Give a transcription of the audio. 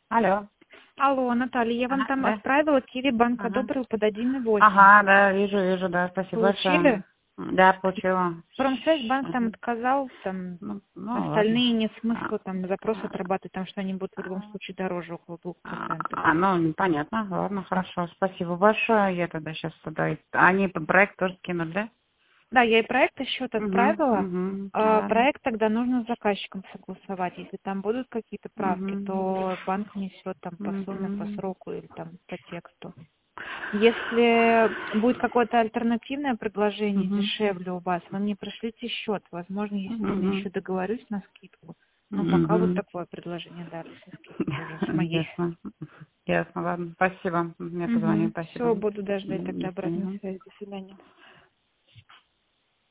Алло. Алло, Наталья, я вам Ага, там да. отправила, Киви банк Ага. одобрил под 1,8. Ага, да, вижу, да, спасибо Получили? большое. Да, получила. Промсвязьбанк там Мгм. отказал, там Ну, ладно. остальные нет А, смысла там запрос отрабатывать, потому что они будут в любом случае дороже, около 2%. ну, понятно, ладно, хорошо, спасибо большое. Я тогда сейчас туда... Они проект тоже скинули, да? Да, я и проект и счет отправила. Ладно. Проект тогда нужно с заказчиком согласовать. Если там будут какие-то правки, Мгм. то банк несет там по сумме, по Мгм. сроку или там по тексту. Если будет какое-то альтернативное предложение Мгм. дешевле у вас, вы мне пришлите счет. Возможно, я с ними Мгм. еще договорюсь на скидку. Но пока вот Мгм. такое предложение дали со скидкой уже, с моей. Ясно. Ясно, ладно. Спасибо. Я позвоню, Все, спасибо. буду До дождать тогда обратной свидания. связи. До свидания.